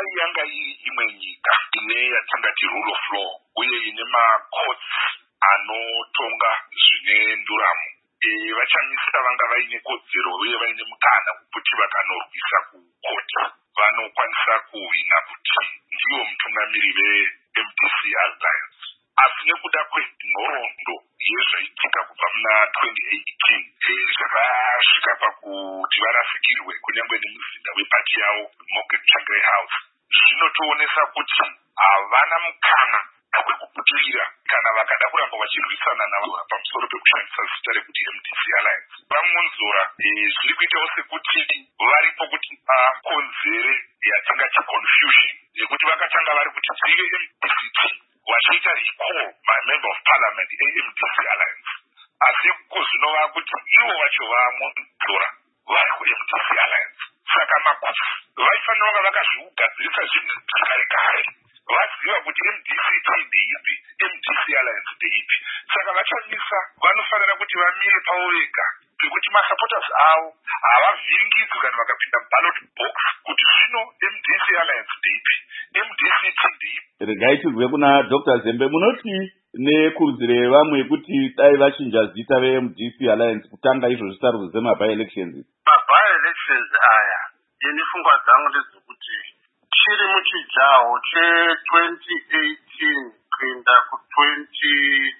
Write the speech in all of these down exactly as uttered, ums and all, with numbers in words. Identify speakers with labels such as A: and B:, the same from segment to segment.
A: dai yanga iri imwe nyika ine yatingati rule of law uye ine macourts anotonga zvine nduramo, vachamisa vanga vaine kodzero uye vaine mukana wekuti vakanorwisa kukoti vanokwanisa kuhwina kuti ndiwo mutungamiri ve-M D C Alliance. Asi nekuda kwenhoroondo yezvaitika kubva muna twenty eighteen zvakasvika pakuti varasikirwe kunyange nemuzinda wepati yavo Morgan Chagre House, zvinotoonesa kuti havana mukana wekubudirira kana vakada kuramba vachirwisana navo pamusoro pekushandisa zita rekuti M D C Alliance. Vamonzora zviri kuitawo sekuti varipo kuti vakonzere yatingati confusion yekuti vakatanga vari kuti tive M D C T vachiita recall mamember of parliament e-M D C Alliance, asi ko zvino vakuti ivo vacho vamonzora vari ku-M D C Alliance. Saka makufu vaifanira vanga vakazviugadzirisa zvinhu kare kare, vaziva kuti M D C T ndeipi, M D C Alliance ndeipi. Saka vachamisa vanofanira kuti vamire pavo vega pekuti masupporters avo havavhiringidzwi kana vakapinda ballot box kuti zvino M D C Alliance ndeipi, M D C T ndeipi.
B: Regai tibve kuna Doctor Zembe, munoti nekurudziro yevamwe yekuti dai vachinja zita ve-M D C Alliance kutanga izvozvi sarudzo dzema-by elections.
C: Ma-by elections aya ini pfungwa dzangu ndedzokuti chiri muchijaho che-twenty eighteen kuenda ku-twenty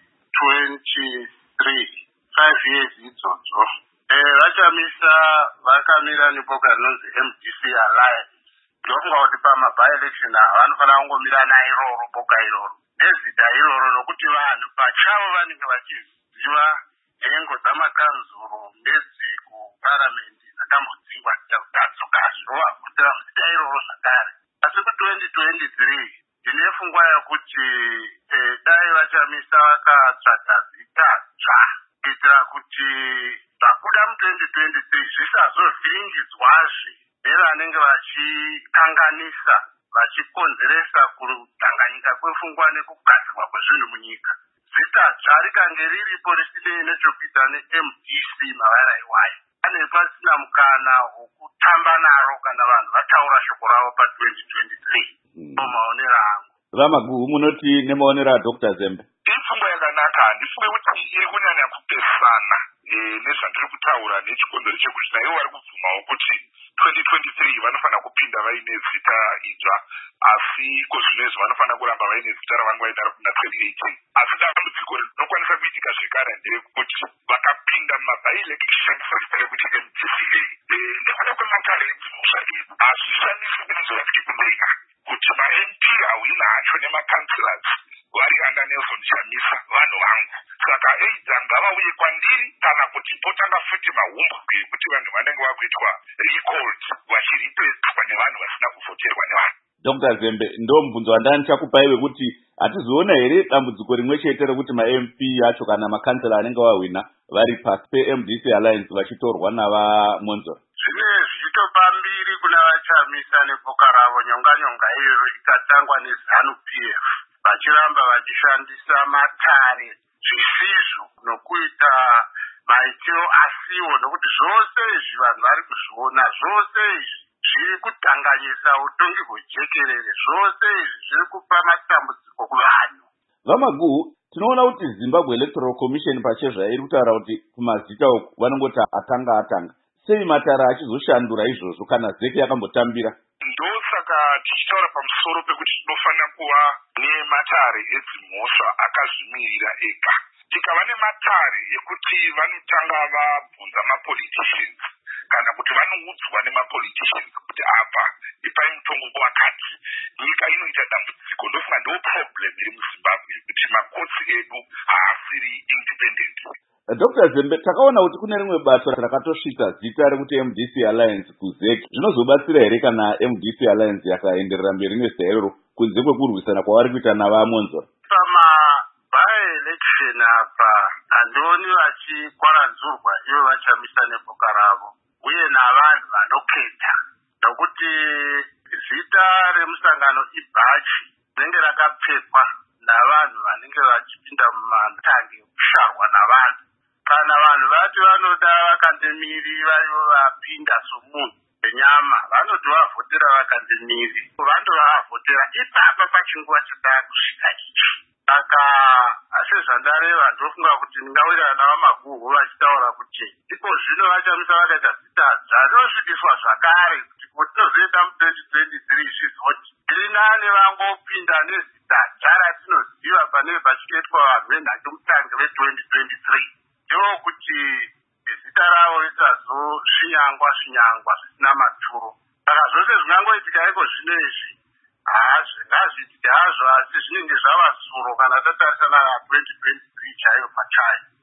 C: twenty-three, five years idzodzo, vachamisa vakamira neboka rinonzi M D C Alliance. Ndofunga kuti pama-by election ava vanofanira kungomira nairoro boka iroro nezita iroro, nokuti vanhu pachavo vanenge vachiziva nhengo dzamakanzuro nedzekuparamende dzakambodzingwa dzakadzoka zvinovabvutira muzita iroro zvakare. Asi ku-twenty twenty-three ndine pfungwa yekuti dai vachamisa vakatsvaga zita dzva kuitira kuti zvakuda mu-twenty twenty-three zvisazovhiringidzwazve nevanenge vachikanganisa vachikonzeresa kutanganyika kwepfungwa nekugadzirwa kwezvinhu munyika. Zita dzva rikange riripo risinei nechekuita ne-M D C mavarayiwayo, pane pasina mukana wokutamba naro kana vanhu vataura shoko ravo pa-twenty twenty-three. Maonero angu.
B: Vamaguhu, munoti nemaonero aDoctor Zembe?
A: Ipfungwa yakanaka, handifunge kuti iri kunyanya kupesana nezvandiri kutaura nechikonzero chekuti naivo vari kubvumawo kuti twenty twenty-three vanofanira kupinda vaine zita idzva, asi ko zvinezvi vanofanira kuramba vaine zita ravanga vaida kuna twenty eighteen. Asi dambudziko rinokwanisa kuitika zvekare nderekuti vakapinda muma-by election zita rekuti M D C A nekuda kwematare edzimusha edu hazvishamisi nezvava tichikumbeika kuti ma-M P hawina hacho nema-councillors vari anda Nelson Chamisa vanhu vangu. Saka eidza ngavauye kwandiri kana kuti potanga futi mahumbu ekuti vanhu vanenge vakuitwa recalled vachiripeswa nevanhu vasina kuvhoterwa nevanhu.
B: Doctor Zembe, ndo mubvunzo wandani chakupai wekuti hatizoona here dambudziko rimwe chete rekuti ma-M P acho kana makansela anenge vahwina vari pasi pe-M D C Alliance vachitorwa navamonzora?
C: Zvine zvitopa mbiri kuna vachamisa neboka ravo. Nyonga-nyonga iyo ikatangwa neZANU P F vachiramba vachishandisa matare zvisizvo nokuita maitiro asiwo, nokuti zvose izvi vanhu vari kuzviona, zvose izvi zviri kutanganyisa utongi hwejekerere, zvose izvi zviri kupa matambudziko kuvanhu.
B: Vamaguhu, tinoona kuti Zimbabwe Electoral Commission pachezva iri kutaura kuti kumazita uku vanongoti atanga atanga. Sei matara achizoshandura izvozvo kana zeki yakambotambira?
A: Ndosaka tichitaura pamusoro pekuti tinofanira kuva nematare edzimhosva akazvimirira ega. Tikava nematare ekuti vanotanga vabvunza mapoliticians kana kuti vanoudzwa nemapoliticians kuti apa ipai mutongo wakati, nyika inoita dambudziko. Ndofunga ndo problem iri muZimbabwe kuti makotsi edu haasiri independent.
B: Doctor Zembe, takaona kuti kune rimwe basa rakatosvitsa zita rekuti M D C Alliance kuzeki. Zvinozobatsira here kana M D C Alliance yakaenderera mberi nezita iroro kunze kwekurwisana kwavari kuita navamonzora?
C: Pama-by election apa handioni vachikwaradzurwa ivo vachamisa neboka ravo uye navanhu vanoketa, nokuti zita remusangano ibhachi rinenge rakapfekwa navanhu vanenge vachipinda mumatangi ekusharwa navanhu. Kana vanhu vati vanoda vakandemirira ivo vapinda somunhu, venyama vanodovavhotera vakanzi miri vandovavhotera ipapa pachinguva chataa kusvika ichi. Saka sezvandareva ndofunga kuti ndingawirirana vamaguhu vachitaura kuti iko zvino vachamisa vakaita zitadza rinosvikiswa zvakare kuti kutinozoenda mutwenty twenty-three zvizoti tiri nane vangopinda nezitadza ratinoziva pane pachiketwa vanhu venhake mutange vetwenty twenty-three ndokuti zita ravo ritazosvinyangwa svinyangwa zvisina maturo. Saka zvose zvingangoitika iko zvino izvi hazvingazviitike hazvo asi zvinenge zvava suro kana tatarisana na twenty twenty-three chaiyo pachayo.